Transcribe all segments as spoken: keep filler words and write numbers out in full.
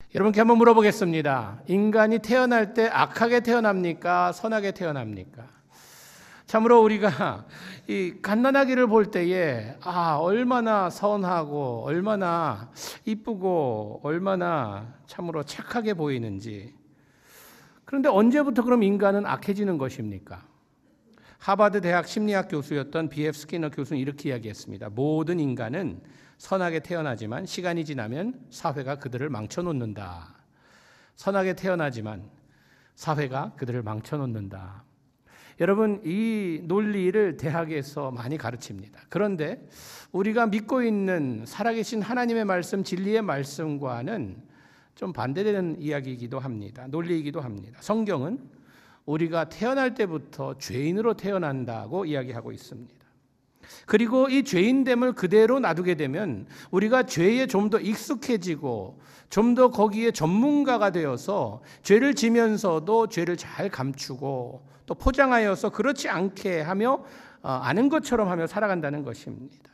여러분께 한번 물어보겠습니다. 인간이 태어날 때 악하게 태어납니까? 선하게 태어납니까? 참으로 우리가 이 갓난아기를 볼 때에 아 얼마나 선하고 얼마나 이쁘고 얼마나 참으로 착하게 보이는지. 그런데 언제부터 그럼 인간은 악해지는 것입니까? 하버드 대학 심리학 교수였던 비 에프 스키너 교수는 이렇게 이야기했습니다. 모든 인간은 선하게 태어나지만 시간이 지나면 사회가 그들을 망쳐놓는다. 선하게 태어나지만 사회가 그들을 망쳐놓는다. 여러분, 이 논리를 대학에서 많이 가르칩니다. 그런데 우리가 믿고 있는 살아계신 하나님의 말씀, 진리의 말씀과는 좀 반대되는 이야기이기도 합니다. 논리이기도 합니다. 성경은 우리가 태어날 때부터 죄인으로 태어난다고 이야기하고 있습니다. 그리고 이 죄인됨을 그대로 놔두게 되면 우리가 죄에 좀 더 익숙해지고 좀 더 거기에 전문가가 되어서 죄를 지면서도 죄를 잘 감추고 또 포장하여서 그렇지 않게 하며 아는 것처럼 하며 살아간다는 것입니다.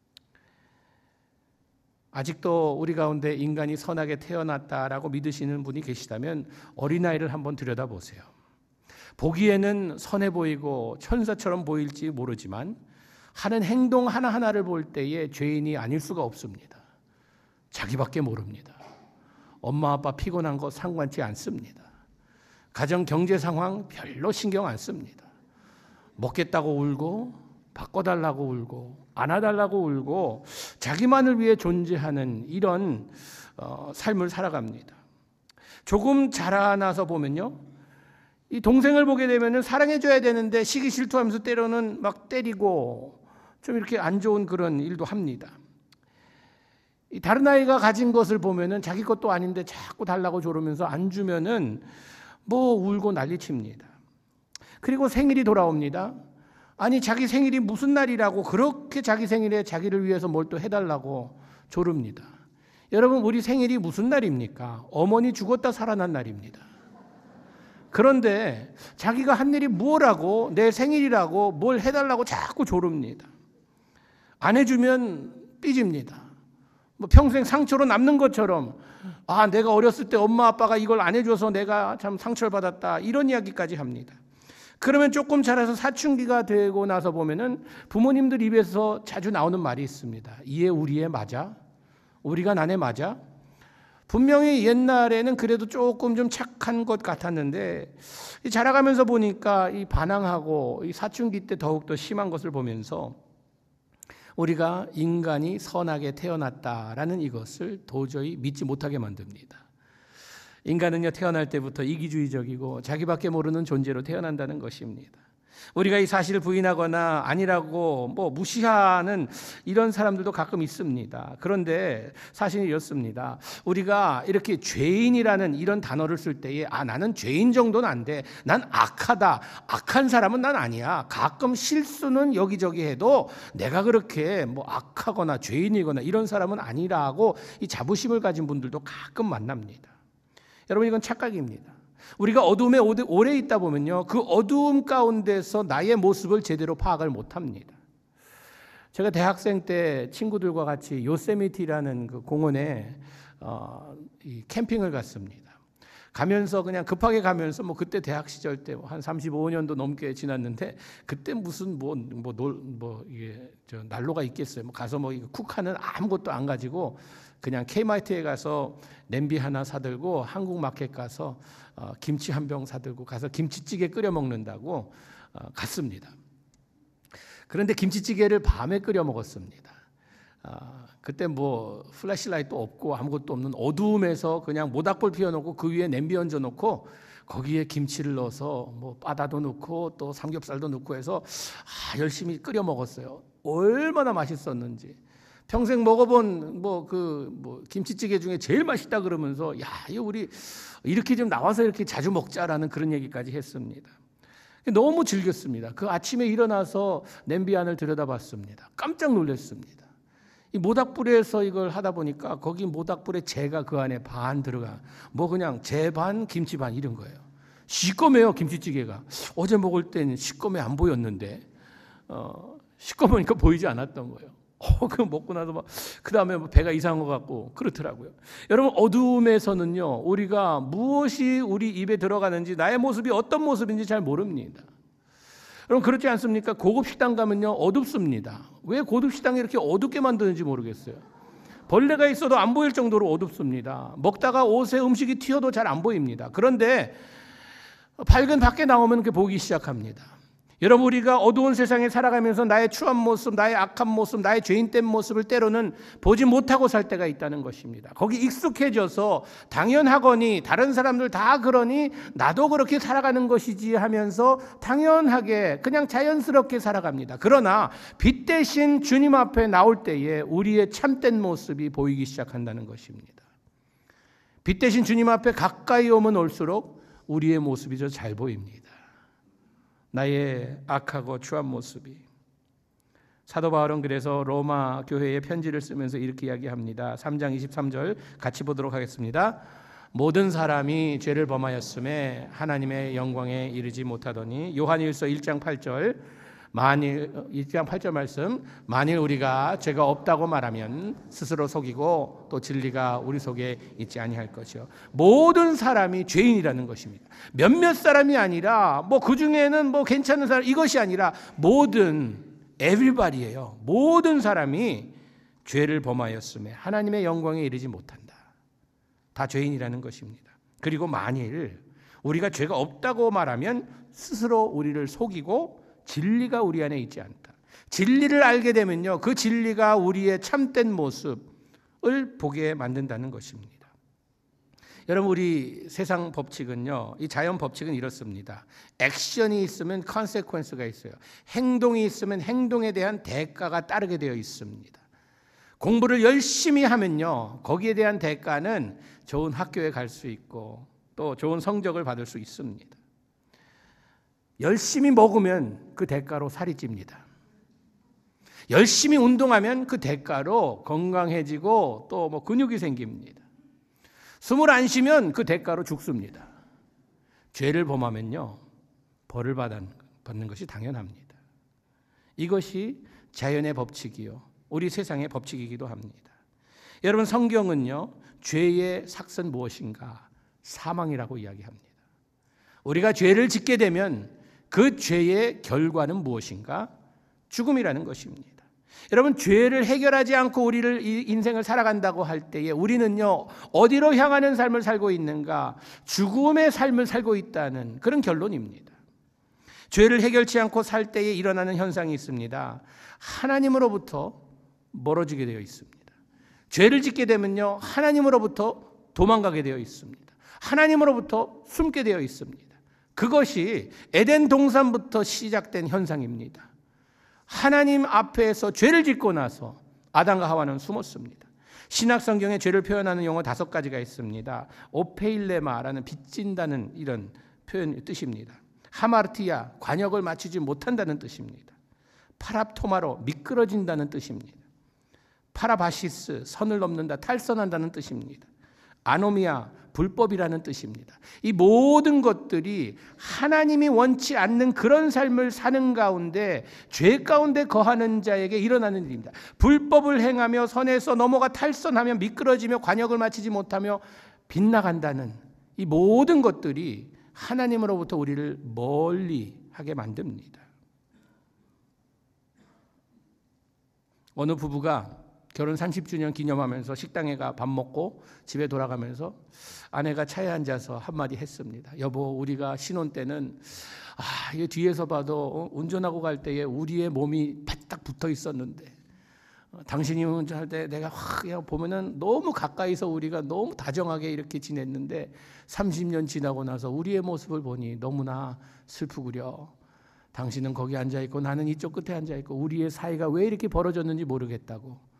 아직도 우리 가운데 인간이 선하게 태어났다라고 믿으시는 분이 계시다면 어린아이를 한번 들여다보세요. 보기에는 선해 보이고 천사처럼 보일지 모르지만 하는 행동 하나하나를 볼 때에 죄인이 아닐 수가 없습니다. 자기밖에 모릅니다. 엄마 아빠 피곤한 거 상관치 않습니다. 가정 경제 상황 별로 신경 안 씁니다. 먹겠다고 울고 바꿔달라고 울고 안아달라고 울고 자기만을 위해 존재하는 이런 어, 삶을 살아갑니다. 조금 자라나서 보면요, 이 동생을 보게 되면 사랑해줘야 되는데 시기 질투하면서 때로는 막 때리고 좀 이렇게 안 좋은 그런 일도 합니다. 다른 아이가 가진 것을 보면은 자기 것도 아닌데 자꾸 달라고 조르면서 안 주면은 뭐 울고 난리칩니다. 그리고 생일이 돌아옵니다. 아니 자기 생일이 무슨 날이라고 그렇게 자기 생일에 자기를 위해서 뭘 또 해달라고 조릅니다. 여러분, 우리 생일이 무슨 날입니까? 어머니 죽었다 살아난 날입니다. 그런데 자기가 한 일이 뭐라고 내 생일이라고 뭘 해달라고 자꾸 조릅니다. 안 해주면 삐집니다. 뭐 평생 상처로 남는 것처럼 아 내가 어렸을 때 엄마 아빠가 이걸 안 해줘서 내가 참 상처를 받았다 이런 이야기까지 합니다. 그러면 조금 자라서 사춘기가 되고 나서 보면은 부모님들 입에서 자주 나오는 말이 있습니다. 이에 우리애 맞아? 우리가 나네 맞아? 분명히 옛날에는 그래도 조금 좀 착한 것 같았는데 자라가면서 보니까 이 반항하고 이 사춘기 때 더욱더 심한 것을 보면서 우리가 인간이 선하게 태어났다라는 이것을 도저히 믿지 못하게 만듭니다. 인간은요, 태어날 때부터 이기주의적이고 자기밖에 모르는 존재로 태어난다는 것입니다. 우리가 이 사실을 부인하거나 아니라고 뭐 무시하는 이런 사람들도 가끔 있습니다. 그런데 사실은 이렇습니다. 우리가 이렇게 죄인이라는 이런 단어를 쓸 때에 아 나는 죄인 정도는 안 돼. 난 악하다. 악한 사람은 난 아니야. 가끔 실수는 여기저기 해도 내가 그렇게 뭐 악하거나 죄인이거나 이런 사람은 아니라고 이 자부심을 가진 분들도 가끔 만납니다. 여러분, 이건 착각입니다. 우리가 어둠에 오래 있다 보면요, 그 어두움 가운데서 나의 모습을 제대로 파악을 못합니다. 제가 대학생 때 친구들과 같이 요세미티라는 그 공원에 어, 이 캠핑을 갔습니다. 가면서 그냥 급하게 가면서 뭐 그때 대학 시절 때 한 삼십오 년도 넘게 지났는데 그때 무슨 뭐뭐뭐 뭐 이게 저 난로가 있겠어요. 뭐 가서 뭐 이거 쿡하는 아무것도 안 가지고 그냥 K마트에 가서 냄비 하나 사들고 한국 마켓 가서 어, 김치 한 병 사들고 가서 김치찌개 끓여 먹는다고 어, 갔습니다. 그런데 김치찌개를 밤에 끓여 먹었습니다. 어, 그때 뭐 플래시라이트도 없고 아무것도 없는 어두움에서 그냥 모닥불 피워놓고 그 위에 냄비 얹어놓고 거기에 김치를 넣어서 뭐 바다도 넣고 또 삼겹살도 넣고 해서 아, 열심히 끓여 먹었어요. 얼마나 맛있었는지. 평생 먹어본 뭐 그 뭐 김치찌개 중에 제일 맛있다 그러면서 야, 이거 우리 이렇게 좀 나와서 이렇게 자주 먹자라는 그런 얘기까지 했습니다. 너무 즐겼습니다. 그 아침에 일어나서 냄비 안을 들여다봤습니다. 깜짝 놀랐습니다. 이 모닥불에서 이걸 하다 보니까 거기 모닥불에 재가 그 안에 반 들어가. 뭐 그냥 재 반, 김치 반 이런 거예요. 시꺼매요, 김치찌개가. 어제 먹을 때는 시꺼매 안 보였는데 어, 시꺼매니까 보이지 않았던 거예요. 어, 그거 먹고 나서 막, 그 다음에 뭐 배가 이상한 것 같고, 그렇더라고요. 여러분, 어두움에서는요, 우리가 무엇이 우리 입에 들어가는지, 나의 모습이 어떤 모습인지 잘 모릅니다. 여러분, 그렇지 않습니까? 고급 식당 가면요, 어둡습니다. 왜 고급 식당이 이렇게 어둡게 만드는지 모르겠어요. 벌레가 있어도 안 보일 정도로 어둡습니다. 먹다가 옷에 음식이 튀어도 잘 안 보입니다. 그런데 밝은 밖에 나오면 그게 보기 시작합니다. 여러분, 우리가 어두운 세상에 살아가면서 나의 추한 모습, 나의 악한 모습, 나의 죄인된 모습을 때로는 보지 못하고 살 때가 있다는 것입니다. 거기 익숙해져서 당연하거니 다른 사람들 다 그러니 나도 그렇게 살아가는 것이지 하면서 당연하게 그냥 자연스럽게 살아갑니다. 그러나 빛 대신 주님 앞에 나올 때에 우리의 참된 모습이 보이기 시작한다는 것입니다. 빛 대신 주님 앞에 가까이 오면 올수록 우리의 모습이 더 잘 보입니다. 나의 악하고 추한 모습이. 사도 바울은 그래서 로마 교회에 편지를 쓰면서 이렇게 이야기합니다. 삼 장 이십삼 절 같이 보도록 하겠습니다. 모든 사람이 죄를 범하였음에 하나님의 영광에 이르지 못하더니. 요한일서 일 장 팔 절 만일 일 장 팔 절 말씀, 만일 우리가 죄가 없다고 말하면 스스로 속이고 또 진리가 우리 속에 있지 아니할 것이요. 모든 사람이 죄인이라는 것입니다. 몇몇 사람이 아니라 뭐 그 중에는 뭐 괜찮은 사람, 이것이 아니라 모든 everybody예요. 모든 사람이 죄를 범하였음에 하나님의 영광에 이르지 못한다. 다 죄인이라는 것입니다. 그리고 만일 우리가 죄가 없다고 말하면 스스로 우리를 속이고 진리가 우리 안에 있지 않다. 진리를 알게 되면요, 그 진리가 우리의 참된 모습을 보게 만든다는 것입니다. 여러분, 우리 세상 법칙은요, 이 자연 법칙은 이렇습니다. 액션이 있으면 컨세퀀스가 있어요. 행동이 있으면 행동에 대한 대가가 따르게 되어 있습니다. 공부를 열심히 하면요, 거기에 대한 대가는 좋은 학교에 갈 수 있고 또 좋은 성적을 받을 수 있습니다. 열심히 먹으면 그 대가로 살이 찝니다. 열심히 운동하면 그 대가로 건강해지고 또 뭐 근육이 생깁니다. 숨을 안 쉬면 그 대가로 죽습니다. 죄를 범하면요, 벌을 받는 것이 당연합니다. 이것이 자연의 법칙이요, 우리 세상의 법칙이기도 합니다. 여러분, 성경은요, 죄의 삭은 무엇인가? 사망이라고 이야기합니다. 우리가 죄를 짓게 되면 그 죄의 결과는 무엇인가? 죽음이라는 것입니다. 여러분, 죄를 해결하지 않고 우리를 이 인생을 살아간다고 할 때에 우리는요, 어디로 향하는 삶을 살고 있는가? 죽음의 삶을 살고 있다는 그런 결론입니다. 죄를 해결치 않고 살 때에 일어나는 현상이 있습니다. 하나님으로부터 멀어지게 되어 있습니다. 죄를 짓게 되면요, 하나님으로부터 도망가게 되어 있습니다. 하나님으로부터 숨게 되어 있습니다. 그것이 에덴 동산부터 시작된 현상입니다. 하나님 앞에서 죄를 짓고 나서 아담과 하와는 숨었습니다. 신약 성경에 죄를 표현하는 용어 다섯 가지가 있습니다. 오페일레마라는 빚진다는 이런 표현 뜻입니다. 하마르티아, 관역을 맞추지 못한다는 뜻입니다. 파랍토마로, 미끄러진다는 뜻입니다. 파라바시스, 선을 넘는다, 탈선한다는 뜻입니다. 아노미아, 불법이라는 뜻입니다. 이 모든 것들이 하나님이 원치 않는 그런 삶을 사는 가운데 죄 가운데 거하는 자에게 일어나는 일입니다. 불법을 행하며 선에서 넘어가 탈선하며 미끄러지며 관역을 마치지 못하며 빗나간다는 이 모든 것들이 하나님으로부터 우리를 멀리 하게 만듭니다. 어느 부부가 결혼 삼십 주년 기념하면서 식당에 가 밥 먹고 집에 돌아가면서 아내가 차에 앉아서 한마디 했습니다. 여보, 우리가 신혼 때는 아, 이게 뒤에서 봐도 운전하고 갈 때에 우리의 몸이 바짝 붙어 있었는데 어, 당신이 운전할 때 내가 확 보면은 너무 가까이서 우리가 너무 다정하게 이렇게 지냈는데 삼십 년 지나고 나서 우리의 모습을 보니 너무나 슬프구려. 당신은 거기 앉아있고 나는 이쪽 끝에 앉아있고 우리의 사이가 왜 이렇게 벌어졌는지 모르겠다고.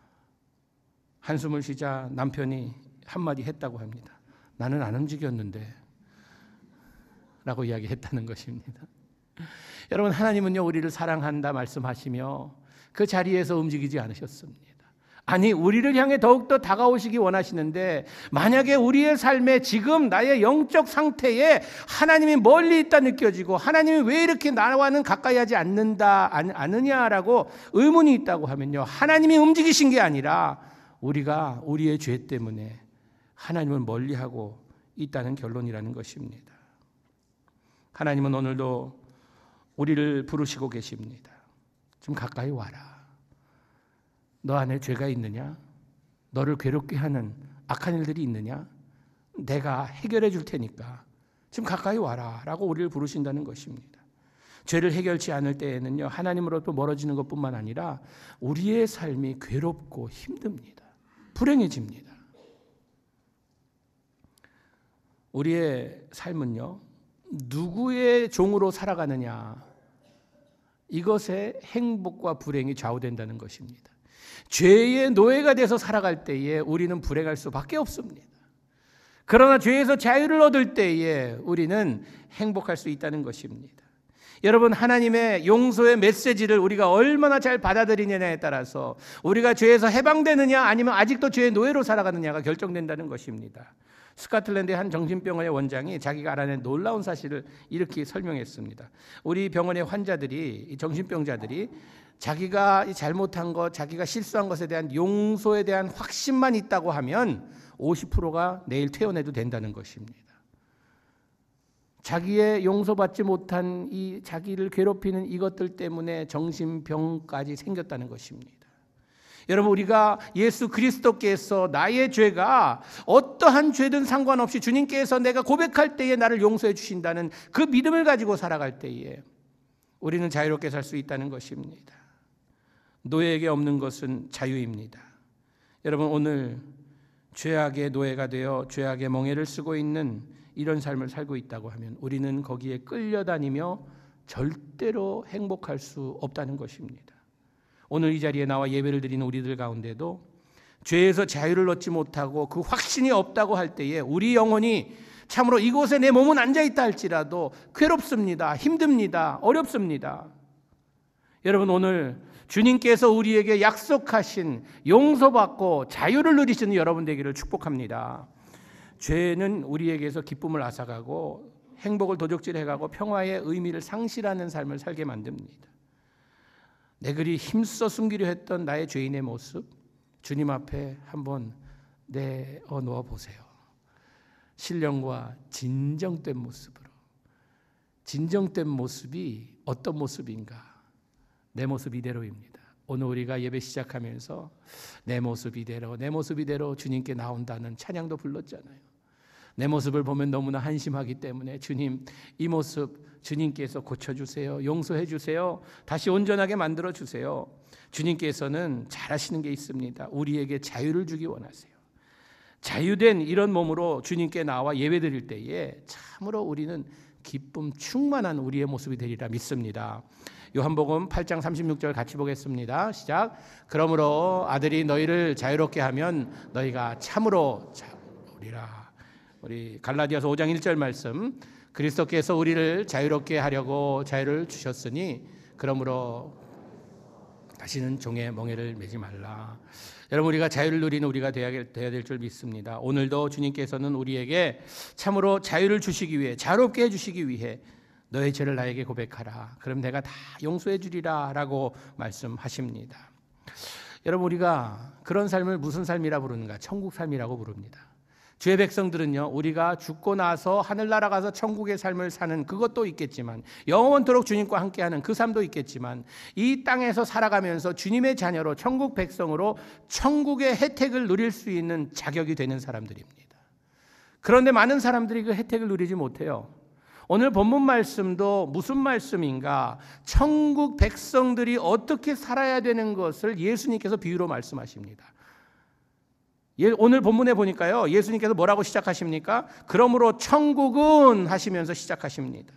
한숨을 쉬자 남편이 한마디 했다고 합니다. 나는 안 움직였는데 라고 이야기했다는 것입니다. 여러분, 하나님은요, 우리를 사랑한다 말씀하시며 그 자리에서 움직이지 않으셨습니다. 아니, 우리를 향해 더욱더 다가오시기 원하시는데 만약에 우리의 삶에 지금 나의 영적 상태에 하나님이 멀리 있다 느껴지고 하나님이 왜 이렇게 나와는 가까이 하지 않는다 않느냐라고 의문이 있다고 하면요, 하나님이 움직이신 게 아니라 우리가 우리의 죄 때문에 하나님을 멀리하고 있다는 결론이라는 것입니다. 하나님은 오늘도 우리를 부르시고 계십니다. 좀 가까이 와라. 너 안에 죄가 있느냐? 너를 괴롭게 하는 악한 일들이 있느냐? 내가 해결해 줄 테니까 좀 가까이 와라 라고 우리를 부르신다는 것입니다. 죄를 해결치 않을 때에는요, 하나님으로부터 멀어지는 것뿐만 아니라 우리의 삶이 괴롭고 힘듭니다. 불행해집니다. 우리의 삶은요, 누구의 종으로 살아가느냐, 이것에 행복과 불행이 좌우된다는 것입니다. 죄의 노예가 돼서 살아갈 때에 우리는 불행할 수밖에 없습니다. 그러나 죄에서 자유를 얻을 때에 우리는 행복할 수 있다는 것입니다. 여러분, 하나님의 용서의 메시지를 우리가 얼마나 잘 받아들이느냐에 따라서 우리가 죄에서 해방되느냐 아니면 아직도 죄의 노예로 살아가느냐가 결정된다는 것입니다. 스코틀랜드의 한 정신병원의 원장이 자기가 알아낸 놀라운 사실을 이렇게 설명했습니다. 우리 병원의 환자들이, 정신병자들이 자기가 잘못한 것, 자기가 실수한 것에 대한 용서에 대한 확신만 있다고 하면 오십 퍼센트가 내일 퇴원해도 된다는 것입니다. 자기의 용서받지 못한 이 자기를 괴롭히는 이것들 때문에 정신병까지 생겼다는 것입니다. 여러분, 우리가 예수 그리스도께서 나의 죄가 어떠한 죄든 상관없이 주님께서 내가 고백할 때에 나를 용서해 주신다는 그 믿음을 가지고 살아갈 때에 우리는 자유롭게 살 수 있다는 것입니다. 노예에게 없는 것은 자유입니다. 여러분, 오늘 죄악의 노예가 되어 죄악의 멍에를 쓰고 있는 이런 삶을 살고 있다고 하면 우리는 거기에 끌려다니며 절대로 행복할 수 없다는 것입니다. 오늘 이 자리에 나와 예배를 드리는 우리들 가운데도 죄에서 자유를 얻지 못하고 그 확신이 없다고 할 때에 우리 영혼이 참으로 이곳에 내 몸은 앉아있다 할지라도 괴롭습니다. 힘듭니다. 어렵습니다. 여러분, 오늘 주님께서 우리에게 약속하신 용서받고 자유를 누리시는 여러분 되기를 축복합니다. 죄는 우리에게서 기쁨을 앗아가고 행복을 도적질해가고 평화의 의미를 상실하는 삶을 살게 만듭니다. 내 그리 힘써 숨기려 했던 나의 죄인의 모습, 주님 앞에 한번 내어 놓아 보세요. 신령과 진정된 모습으로. 진정된 모습이 어떤 모습인가? 내 모습 이대로입니다. 오늘 우리가 예배 시작하면서 내 모습 이대로, 내 모습 이대로 주님께 나온다는 찬양도 불렀잖아요. 내 모습을 보면 너무나 한심하기 때문에 주님, 이 모습 주님께서 고쳐주세요. 용서해 주세요. 다시 온전하게 만들어 주세요. 주님께서는 잘하시는 게 있습니다. 우리에게 자유를 주기 원하세요. 자유된 이런 몸으로 주님께 나와 예배 드릴 때에 참으로 우리는 기쁨 충만한 우리의 모습이 되리라 믿습니다. 요한복음 팔 장 삼십육 절 같이 보겠습니다. 시작. 그러므로 아들이 너희를 자유롭게 하면 너희가 참으로 자유로우리라. 우리 갈라디아서 오 장 일 절 말씀, 그리스도께서 우리를 자유롭게 하려고 자유를 주셨으니 그러므로 다시는 종의 멍에를 매지 말라. 여러분, 우리가 자유를 누리는 우리가 되어야 될 줄 믿습니다. 오늘도 주님께서는 우리에게 참으로 자유를 주시기 위해, 자유롭게 해주시기 위해 너의 죄를 나에게 고백하라. 그럼 내가 다 용서해 주리라 라고 말씀하십니다. 여러분, 우리가 그런 삶을 무슨 삶이라 부르는가? 천국 삶이라고 부릅니다. 주의 백성들은요, 우리가 죽고 나서 하늘나라 가서 천국의 삶을 사는 그것도 있겠지만, 영원토록 주님과 함께하는 그 삶도 있겠지만, 이 땅에서 살아가면서 주님의 자녀로, 천국 백성으로 천국의 혜택을 누릴 수 있는 자격이 되는 사람들입니다. 그런데 많은 사람들이 그 혜택을 누리지 못해요. 오늘 본문 말씀도 무슨 말씀인가? 천국 백성들이 어떻게 살아야 되는 것을 예수님께서 비유로 말씀하십니다. 오늘 본문에 보니까요, 예수님께서 뭐라고 시작하십니까? 그러므로 천국은 하시면서 시작하십니다.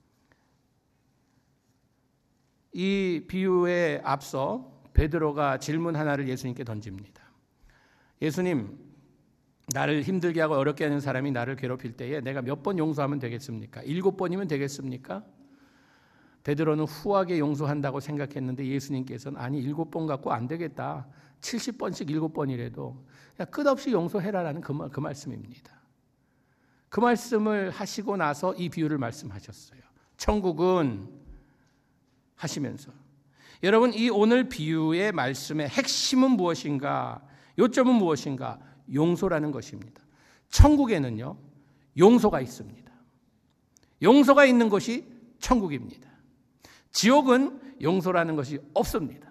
이 비유에 앞서 베드로가 질문 하나를 예수님께 던집니다. 예수님, 나를 힘들게 하고 어렵게 하는 사람이 나를 괴롭힐 때에 내가 몇 번 용서하면 되겠습니까? 일곱 번이면 되겠습니까? 베드로는 후하게 용서한다고 생각했는데 예수님께서는 아니 일곱 번 갖고 안 되겠다. 칠십 번씩 일곱 번이라도 그냥 끝없이 용서해라라는 그, 말, 그 말씀입니다. 그 말씀을 하시고 나서 이 비유를 말씀하셨어요. 천국은 하시면서 여러분 이 오늘 비유의 말씀의 핵심은 무엇인가? 요점은 무엇인가? 용서라는 것입니다. 천국에는요 용서가 있습니다. 용서가 있는 것이 천국입니다. 지옥은 용서라는 것이 없습니다.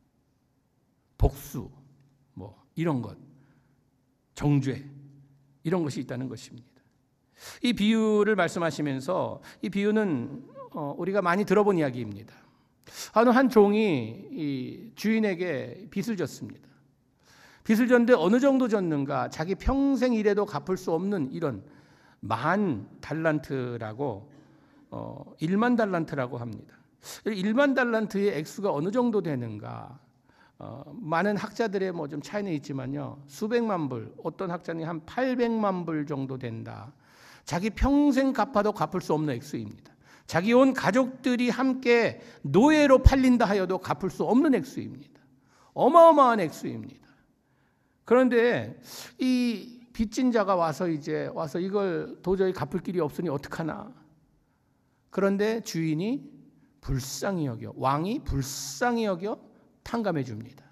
복수, 뭐 이런 것, 정죄 이런 것이 있다는 것입니다. 이 비유를 말씀하시면서 이 비유는 우리가 많이 들어본 이야기입니다. 어느 한 종이 이 주인에게 빚을 졌습니다. 빚을 졌는데 어느 정도 졌는가? 자기 평생 일해도 갚을 수 없는 이런 만 달란트라고 어, 일만 달란트라고 합니다. 일만 달란트의 액수가 어느 정도 되는가? 어, 많은 학자들의 뭐 좀 차이는 있지만요. 수백만 불, 어떤 학자는 한 팔백만 불 정도 된다. 자기 평생 갚아도 갚을 수 없는 액수입니다. 자기 온 가족들이 함께 노예로 팔린다 하여도 갚을 수 없는 액수입니다. 어마어마한 액수입니다. 그런데 이 빚진 자가 와서 이제 와서 이걸 도저히 갚을 길이 없으니 어떡하나. 그런데 주인이 불쌍히 여겨, 왕이 불쌍히 여겨 탕감해 줍니다.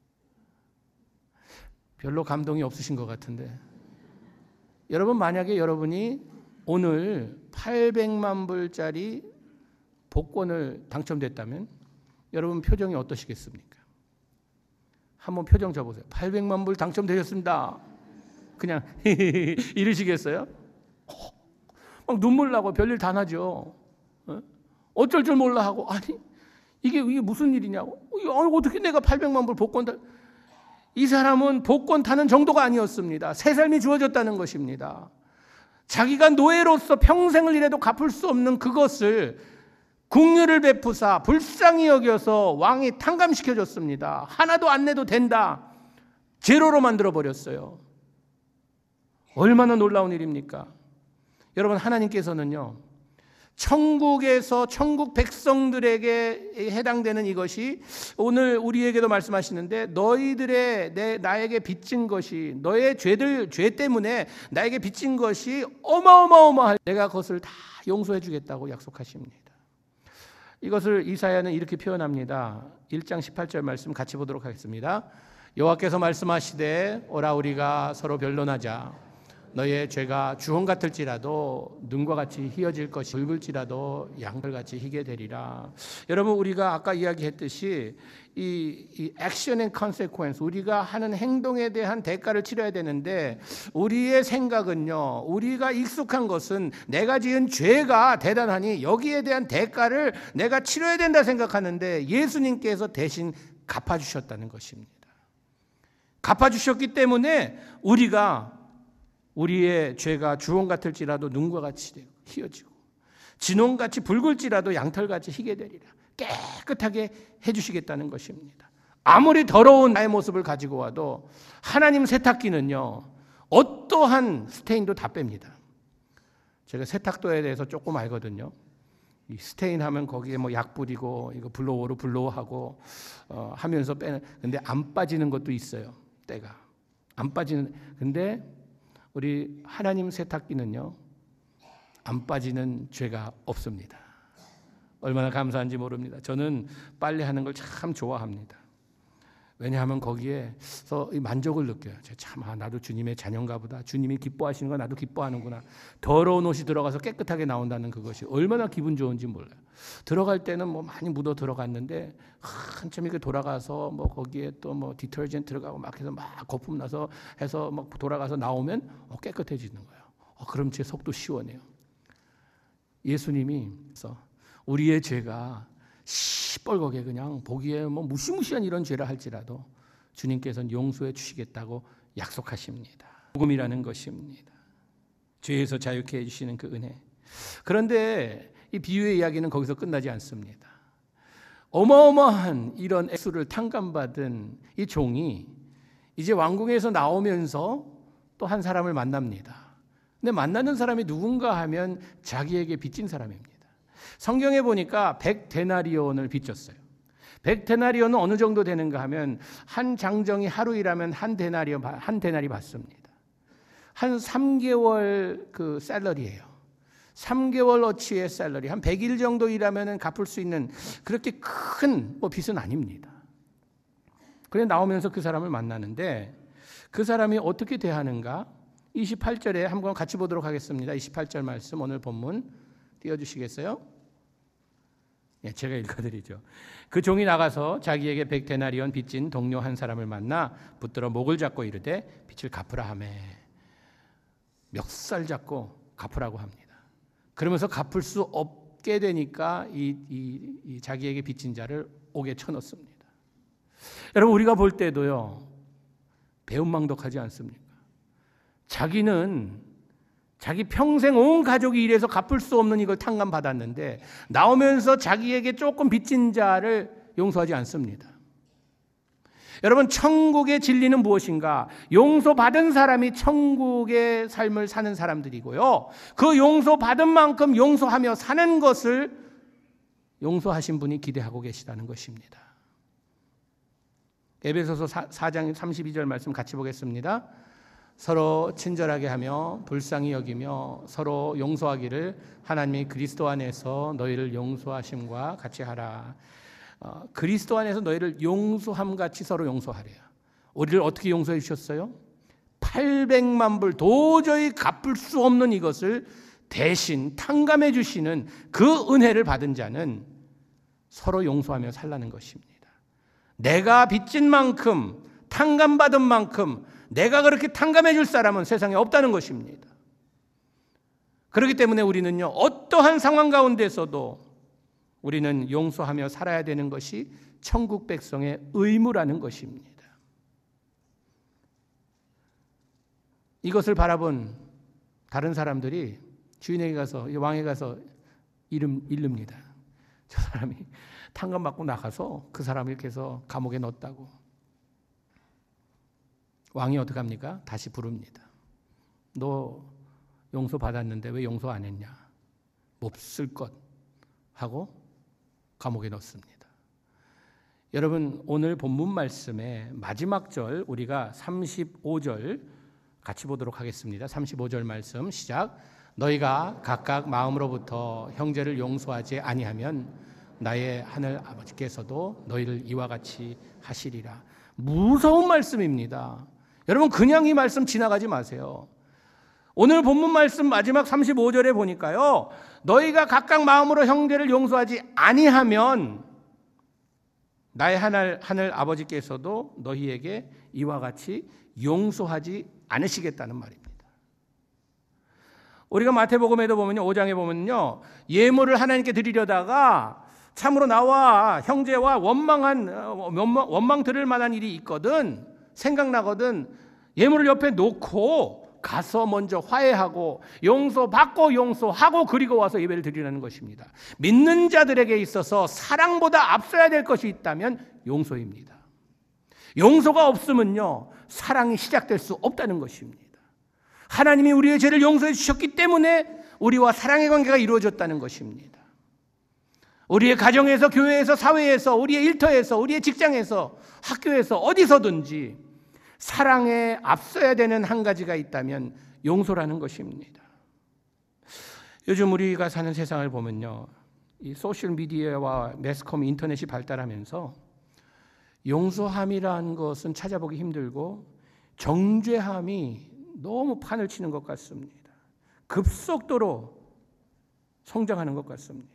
별로 감동이 없으신 것 같은데 여러분 만약에 여러분이 오늘 팔백만 불짜리 복권을 당첨됐다면 여러분 표정이 어떠시겠습니까? 한번 표정 줘보세요. 팔백만 불 당첨되셨습니다. 그냥 이러시겠어요? 막 눈물 나고 별일 다 나죠. 어쩔 줄 몰라 하고 아니 이게, 이게 무슨 일이냐고. 어떻게 내가 팔백만 불 복권 다... 이 사람은 복권 타는 정도가 아니었습니다. 새 삶이 주어졌다는 것입니다. 자기가 노예로서 평생을 일해도 갚을 수 없는 그것을 긍휼을 베푸사 불쌍히 여겨서 왕이 탕감시켜줬습니다. 하나도 안 내도 된다. 제로로 만들어버렸어요. 얼마나 놀라운 일입니까? 여러분 하나님께서는요. 천국에서 천국 백성들에게 해당되는 이것이 오늘 우리에게도 말씀하시는데 너희들의 내, 나에게 빚진 것이 너의 죄들 죄 때문에 나에게 빚진 것이 어마어마어마할 내가 그것을 다 용서해 주겠다고 약속하십니다. 이것을 이사야는 이렇게 표현합니다. 일 장 십팔 절 말씀 같이 보도록 하겠습니다. 여호와께서 말씀하시되 오라 우리가 서로 변론하자. 너의 죄가 주홍 같을지라도 눈과 같이 희어질 것이 붉을지라도 양털같이 희게 되리라. 여러분 우리가 아까 이야기했듯이 이, 이 액션 앤 컨세퀀스 우리가 하는 행동에 대한 대가를 치러야 되는데 우리의 생각은요. 우리가 익숙한 것은 내가 지은 죄가 대단하니 여기에 대한 대가를 내가 치러야 된다 생각하는데 예수님께서 대신 갚아주셨다는 것입니다. 갚아주셨기 때문에 우리가 우리의 죄가 주홍 같을지라도 눈과 같이 희어지고 진홍같이 붉을지라도 양털같이 희게 되리라. 깨끗하게 해주시겠다는 것입니다. 아무리 더러운 나의 모습을 가지고 와도 하나님 세탁기는요. 어떠한 스테인도 다 뺍니다. 제가 세탁도에 대해서 조금 알거든요. 이 스테인 하면 거기에 뭐 약 뿌리고 이거 블로워로 블로워하고 어, 하면서 빼는 근데 안 빠지는 것도 있어요. 때가 안 빠지는 근데 우리 하나님 세탁기는요 안 빠지는 죄가 없습니다. 얼마나 감사한지 모릅니다. 저는 빨래하는 걸 참 좋아합니다. 왜냐하면 거기에서 만족을 느껴요. 참 아, 나도 주님의 자녀인가 보다. 주님이 기뻐하시는 거 나도 기뻐하는구나. 더러운 옷이 들어가서 깨끗하게 나온다는 그것이 얼마나 기분 좋은지 몰라요. 들어갈 때는 뭐 많이 묻어 들어갔는데 한참 이렇게 돌아가서 뭐 거기에 또 뭐 디터전트 들어가고 막 해서 막 거품 나서 해서 막 돌아가서 나오면 어, 깨끗해지는 거예요. 어, 그럼 제 속도 시원해요. 예수님이 그래서 우리의 죄가 시뻘겋게 그냥 보기에 뭐 무시무시한 이런 죄를 할지라도 주님께서는 용서해 주시겠다고 약속하십니다. 복음이라는 것입니다. 죄에서 자유케 해주시는 그 은혜. 그런데 이 비유의 이야기는 거기서 끝나지 않습니다. 어마어마한 이런 액수를 탕감받은 이 종이 이제 왕궁에서 나오면서 또 한 사람을 만납니다. 근데 만나는 사람이 누군가 하면 자기에게 빚진 사람입니다. 성경에 보니까 백 데나리온을 빚졌어요. 백 데나리온은 어느 정도 되는가 하면 한 장정이 하루 일하면 한 데나리 한 데나리 받습니다. 한 삼 개월 그 샐러리예요. 삼 개월 어치의 샐러리, 한 백 일 정도 일하면 갚을 수 있는 그렇게 큰 뭐 빚은 아닙니다. 그래 나오면서 그 사람을 만나는데 그 사람이 어떻게 대하는가? 이십팔 절에 한번 같이 보도록 하겠습니다. 이십팔 절 말씀 오늘 본문 띄워주시겠어요? 예, 제가 읽어드리죠. 그 종이 나가서 자기에게 백 데나리온 빚진 동료 한 사람을 만나 붙들어 목을 잡고 이르되 빚을 갚으라 하매 멱살 잡고 갚으라고 합니다. 그러면서 갚을 수 없게 되니까 이, 이, 이 자기에게 빚진 자를 옥에 쳐넣습니다. 여러분 우리가 볼 때도요 배은망덕하지 않습니까? 자기는 자기 평생 온 가족이 일해서 갚을 수 없는 이걸 탕감받았는데 나오면서 자기에게 조금 빚진 자를 용서하지 않습니다. 여러분 천국의 진리는 무엇인가? 용서받은 사람이 천국의 삶을 사는 사람들이고요. 그 용서받은 만큼 용서하며 사는 것을 용서하신 분이 기대하고 계시다는 것입니다. 에베소서 사 장 삼십이 절 말씀 같이 보겠습니다. 서로 친절하게 하며 불쌍히 여기며 서로 용서하기를 하나님이 그리스도 안에서 너희를 용서하심과 같이 하라. 어, 그리스도 안에서 너희를 용서함같이 서로 용서하래요. 우리를 어떻게 용서해 주셨어요? 팔백만 불 도저히 갚을 수 없는 이것을 대신 탕감해 주시는 그 은혜를 받은 자는 서로 용서하며 살라는 것입니다. 내가 빚진 만큼 탕감받은 만큼 내가 그렇게 탕감해 줄 사람은 세상에 없다는 것입니다. 그렇기 때문에 우리는요 어떠한 상황 가운데서도 우리는 용서하며 살아야 되는 것이 천국 백성의 의무라는 것입니다. 이것을 바라본 다른 사람들이 주인에게 가서 왕에 가서 이름 잃릅니다. 저 사람이 탕감받고 나가서 그 사람을 이렇게 해서 감옥에 넣었다고. 왕이 어떻게 합니까? 다시 부릅니다. 너 용서받았는데 왜 용서 안 했냐? 몹쓸 것 하고 감옥에 넣습니다. 여러분 오늘 본문 말씀의 마지막 절 우리가 삼십오 절 같이 보도록 하겠습니다. 삼십오 절 말씀 시작. 너희가 각각 마음으로부터 형제를 용서하지 아니하면 나의 하늘 아버지께서도 너희를 이와 같이 하시리라. 무서운 말씀입니다. 여러분 그냥 이 말씀 지나가지 마세요. 오늘 본문 말씀 마지막 삼십오 절에 보니까요. 너희가 각각 마음으로 형제를 용서하지 아니하면 나의 하늘, 하늘 아버지께서도 너희에게 이와 같이 용서하지 않으시겠다는 말입니다. 우리가 마태복음에도 보면요. 오 장에 보면요. 예물을 하나님께 드리려다가 참으로 나와 형제와 원망한 원망, 원망 들을 만한 일이 있거든 생각나거든 예물을 옆에 놓고 가서 먼저 화해하고 용서받고 용서하고 그리고 와서 예배를 드리라는 것입니다. 믿는 자들에게 있어서 사랑보다 앞서야 될 것이 있다면 용서입니다. 용서가 없으면요 사랑이 시작될 수 없다는 것입니다. 하나님이 우리의 죄를 용서해 주셨기 때문에 우리와 사랑의 관계가 이루어졌다는 것입니다. 우리의 가정에서, 교회에서, 사회에서, 우리의 일터에서, 우리의 직장에서, 학교에서 어디서든지 사랑에 앞서야 되는 한 가지가 있다면 용서라는 것입니다. 요즘 우리가 사는 세상을 보면요, 이 소셜 미디어와 매스컴, 인터넷이 발달하면서 용서함이라는 것은 찾아보기 힘들고 정죄함이 너무 판을 치는 것 같습니다. 급속도로 성장하는 것 같습니다.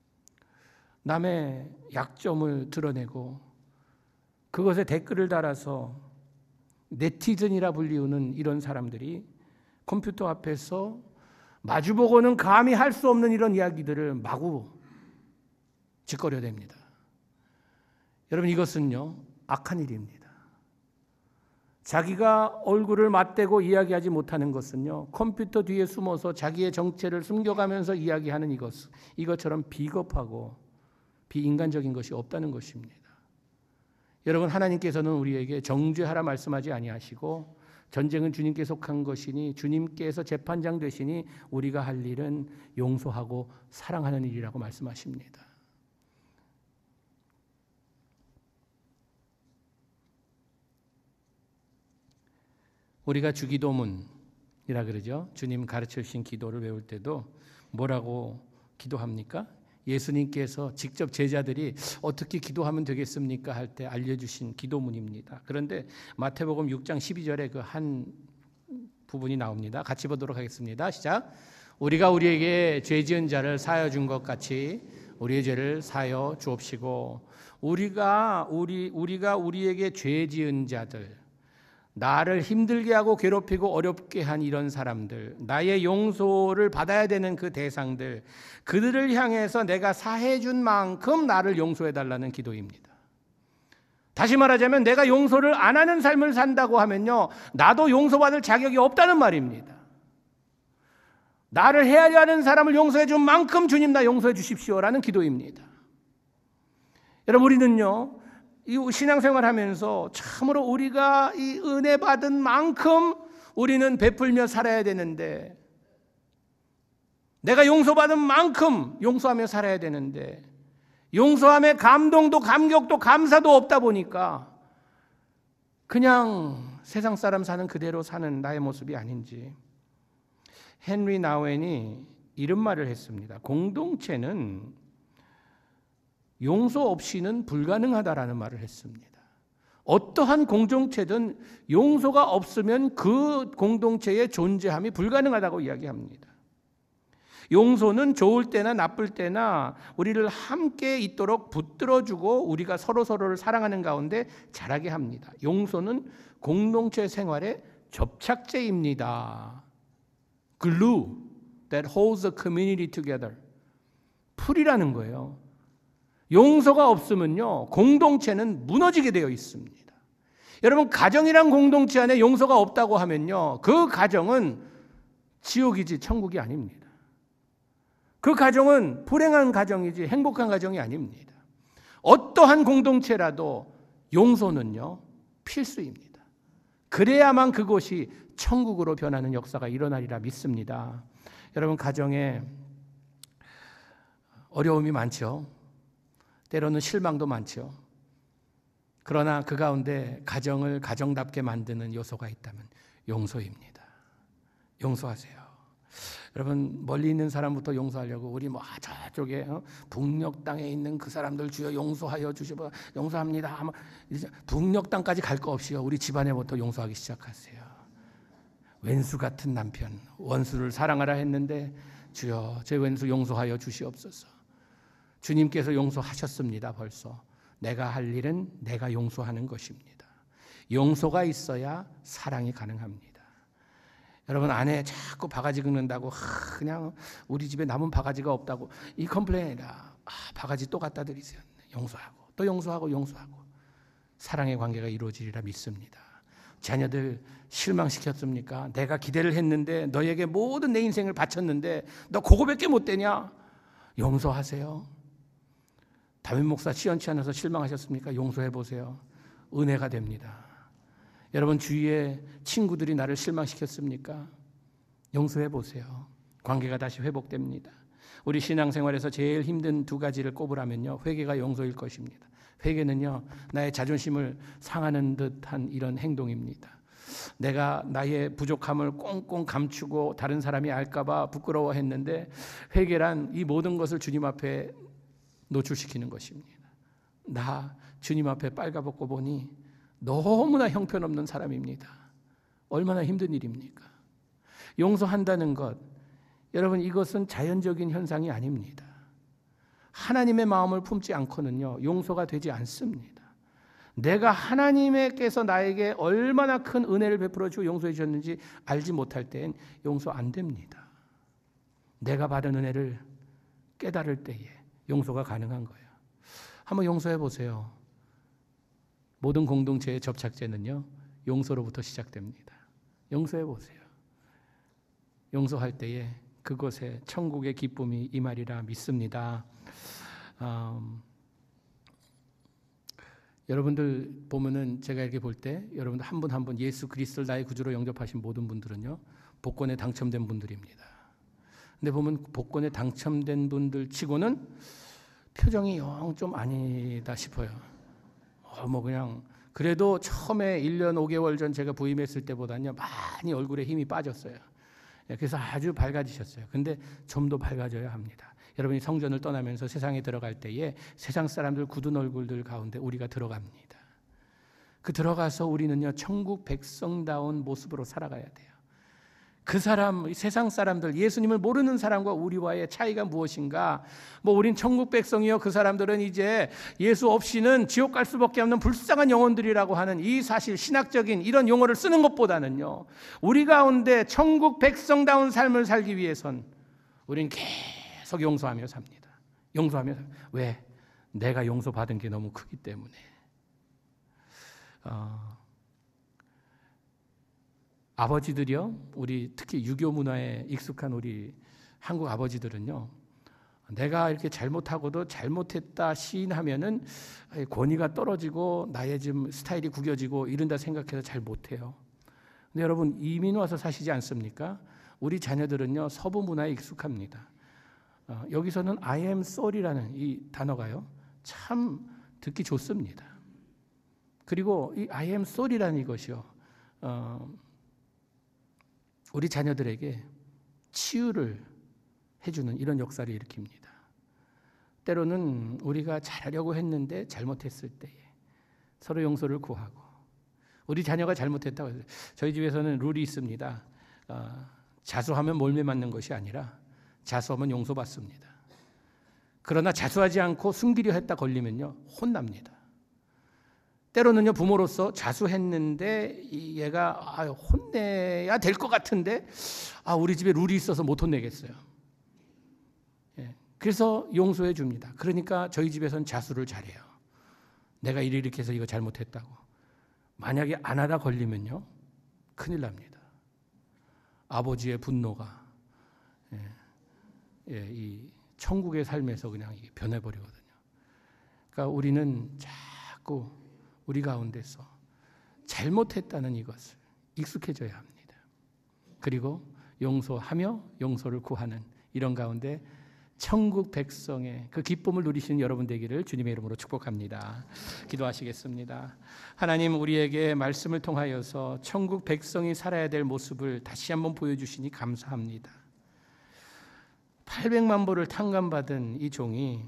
남의 약점을 드러내고 그것에 댓글을 달아서 네티즌이라 불리우는 이런 사람들이 컴퓨터 앞에서 마주보고는 감히 할 수 없는 이런 이야기들을 마구 짓거려댑니다. 여러분 이것은요 악한 일입니다. 자기가 얼굴을 맞대고 이야기하지 못하는 것은요 컴퓨터 뒤에 숨어서 자기의 정체를 숨겨가면서 이야기하는 이것, 이것처럼 비겁하고 비인간적인 것이 없다는 것입니다. 여러분 하나님께서는 우리에게 정죄하라 말씀하지 아니하시고 전쟁은 주님께 속한 것이니 주님께서 재판장 되시니 우리가 할 일은 용서하고 사랑하는 일이라고 말씀하십니다. 우리가 주기도문이라 그러죠. 주님 가르쳐 주신 기도를 외울 때도 뭐라고 기도합니까? 예수님께서 직접 제자들이 어떻게 기도하면 되겠습니까? 할 때 알려주신 기도문입니다. 그런데 마태복음 육 장 십이 절에 그 한 부분이 나옵니다. 같이 보도록 하겠습니다. 시작. 우리가 우리에게 죄 지은 자를 사하여 준 것 같이 우리의 죄를 사하여 주옵시고, 우리가 우리 우리가 우리에게 죄 지은 자들, 나를 힘들게 하고 괴롭히고 어렵게 한 이런 사람들, 나의 용서를 받아야 되는 그 대상들, 그들을 향해서 내가 사해 준 만큼 나를 용서해 달라는 기도입니다. 다시 말하자면 내가 용서를 안 하는 삶을 산다고 하면요, 나도 용서받을 자격이 없다는 말입니다. 나를 헤아려 하는 사람을 용서해 준 만큼 주님 나 용서해 주십시오라는 기도입니다. 여러분, 우리는요 이 신앙생활 하면서 참으로 우리가 이 은혜 받은 만큼 우리는 베풀며 살아야 되는데, 내가 용서받은 만큼 용서하며 살아야 되는데, 용서함에 감동도 감격도 감사도 없다 보니까 그냥 세상 사람 사는 그대로 사는 나의 모습이 아닌지. 헨리 나우엔이 이런 말을 했습니다. 공동체는 용서 없이는 불가능하다라는 말을 했습니다. 어떠한 공동체든 용서가 없으면 그 공동체의 존재함이 불가능하다고 이야기합니다. 용서는 좋을 때나 나쁠 때나 우리를 함께 있도록 붙들어주고 우리가 서로서로를 사랑하는 가운데 자라게 합니다. 용서는 공동체 생활의 접착제입니다. Glue that holds the community together. 풀이라는 거예요. 용서가 없으면요, 공동체는 무너지게 되어 있습니다. 여러분, 가정이란 공동체 안에 용서가 없다고 하면요, 그 가정은 지옥이지 천국이 아닙니다. 그 가정은 불행한 가정이지 행복한 가정이 아닙니다. 어떠한 공동체라도 용서는요, 필수입니다. 그래야만 그곳이 천국으로 변하는 역사가 일어나리라 믿습니다. 여러분, 가정에 어려움이 많죠. 때로는 실망도 많죠. 그러나 그 가운데 가정을 가정답게 만드는 요소가 있다면 용서입니다. 용서하세요. 여러분, 멀리 있는 사람부터 용서하려고 우리 뭐 저쪽에 어? 북녘 땅에 있는 그 사람들 주여 용서하여 주시고 용서합니다. 북녘 땅까지 갈 거 없이요, 우리 집안에부터 용서하기 시작하세요. 왼수 같은 남편, 원수를 사랑하라 했는데 주여 제 왼수 용서하여 주시옵소서. 주님께서 용서하셨습니다. 벌써 내가 할 일은 내가 용서하는 것입니다. 용서가 있어야 사랑이 가능합니다. 여러분, 아내 자꾸 바가지 긁는다고 그냥 우리 집에 남은 바가지가 없다고 이 컴플레인이라 아, 바가지 또 갖다 드리세요. 용서하고 또 용서하고 용서하고 사랑의 관계가 이루어지리라 믿습니다. 자녀들 실망시켰습니까? 내가 기대를 했는데 너에게 모든 내 인생을 바쳤는데 너 그거밖에 못 되냐? 용서하세요. 담임 목사 시원치 않아서 실망하셨습니까? 용서해 보세요. 은혜가 됩니다. 여러분, 주위에 친구들이 나를 실망시켰습니까? 용서해 보세요. 관계가 다시 회복됩니다. 우리 신앙생활에서 제일 힘든 두 가지를 꼽으라면요, 회개가 용서일 것입니다. 회개는요, 나의 자존심을 상하는 듯한 이런 행동입니다. 내가 나의 부족함을 꽁꽁 감추고 다른 사람이 알까봐 부끄러워했는데, 회개란 이 모든 것을 주님 앞에 노출시키는 것입니다. 나 주님 앞에 빨가벗고 보니 너무나 형편없는 사람입니다. 얼마나 힘든 일입니까? 용서한다는 것, 여러분, 이것은 자연적인 현상이 아닙니다. 하나님의 마음을 품지 않고는요, 용서가 되지 않습니다. 내가 하나님께서 나에게 얼마나 큰 은혜를 베풀어 주고 용서해 주셨는지 알지 못할 땐 용서 안 됩니다. 내가 받은 은혜를 깨달을 때에 용서가 가능한 거예요. 한번 용서해 보세요. 모든 공동체의 접착제는요, 용서로부터 시작됩니다. 용서해 보세요. 용서할 때에 그곳에 천국의 기쁨이 임하리라 믿습니다. 음, 여러분들 보면은 제가 이렇게 볼 때 여러분들 한 분 한 분 예수 그리스도를 나의 구주로 영접하신 모든 분들은요 복권에 당첨된 분들입니다. 근데 보면 복권에 당첨된 분들 치고는 표정이 영 좀 아니다 싶어요. 어, 뭐 그냥 그래도 처음에 일 년 오 개월 전 제가 부임했을 때보다는요 많이 얼굴에 힘이 빠졌어요. 그래서 아주 밝아지셨어요. 근데 좀 더 밝아져야 합니다. 여러분이 성전을 떠나면서 세상에 들어갈 때에 세상 사람들 굳은 얼굴들 가운데 우리가 들어갑니다. 그 들어가서 우리는요 천국 백성다운 모습으로 살아가야 돼요. 그 사람, 세상 사람들, 예수님을 모르는 사람과 우리와의 차이가 무엇인가? 뭐 우린 천국 백성이요, 그 사람들은 이제 예수 없이는 지옥 갈 수밖에 없는 불쌍한 영혼들이라고 하는 이 사실, 신학적인 이런 용어를 쓰는 것보다는요, 우리 가운데 천국 백성다운 삶을 살기 위해선 우린 계속 용서하며 삽니다. 용서하며 삽니다. 왜? 내가 용서받은 게 너무 크기 때문에. 어, 아버지들이요, 우리 특히 유교 문화에 익숙한 우리 한국 아버지들은요, 내가 이렇게 잘못하고도 잘못했다 시인하면은 권위가 떨어지고 나의 지금 스타일이 구겨지고 이런다 생각해서 잘 못해요. 근데 여러분 이민 와서 사시지 않습니까? 우리 자녀들은요 서부 문화에 익숙합니다. 어, 여기서는 I am sorry라는 이 단어가요 참 듣기 좋습니다. 그리고 이 I am sorry라는 이것이요. 어, 우리 자녀들에게 치유를 해주는 이런 역사를 일으킵니다. 때로는 우리가 잘하려고 했는데 잘못했을 때에 서로 용서를 구하고, 우리 자녀가 잘못했다고 해서 저희 집에서는 룰이 있습니다. 어, 자수하면 몰매 맞는 것이 아니라 자수하면 용서받습니다. 그러나 자수하지 않고 숨기려 했다 걸리면요 혼납니다. 때로는요 부모로서 자수했는데 얘가 아, 혼내야 될 것 같은데 아, 우리 집에 룰이 있어서 못 혼내겠어요. 예, 그래서 용서해 줍니다. 그러니까 저희 집에서는 자수를 잘해요. 내가 이렇게 해서 이거 잘못했다고. 만약에 안 하다 걸리면요 큰일 납니다. 아버지의 분노가 예, 예, 이 천국의 삶에서 그냥 변해버리거든요. 그러니까 우리는 자꾸 우리 가운데서 잘못했다는 이것을 익숙해져야 합니다. 그리고 용서하며 용서를 구하는 이런 가운데 천국 백성의 그 기쁨을 누리시는 여러분 되기를 주님의 이름으로 축복합니다. 기도하시겠습니다. 하나님, 우리에게 말씀을 통하여서 천국 백성이 살아야 될 모습을 다시 한번 보여주시니 감사합니다. 팔백만 불을 탕감받은 이 종이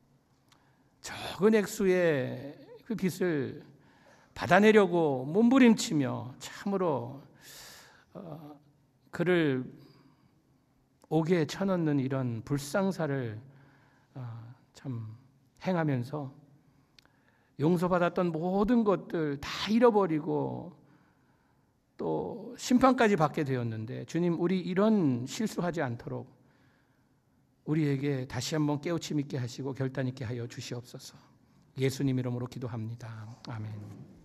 적은 액수의 그 빚을 받아내려고 몸부림치며 참으로 어, 그를 옥에 쳐넣는 이런 불상사를 어, 참 행하면서 용서받았던 모든 것들 다 잃어버리고 또 심판까지 받게 되었는데, 주님, 우리 이런 실수하지 않도록 우리에게 다시 한번 깨우침 있게 하시고 결단 있게 하여 주시옵소서. 예수님 이름으로 기도합니다. 아멘.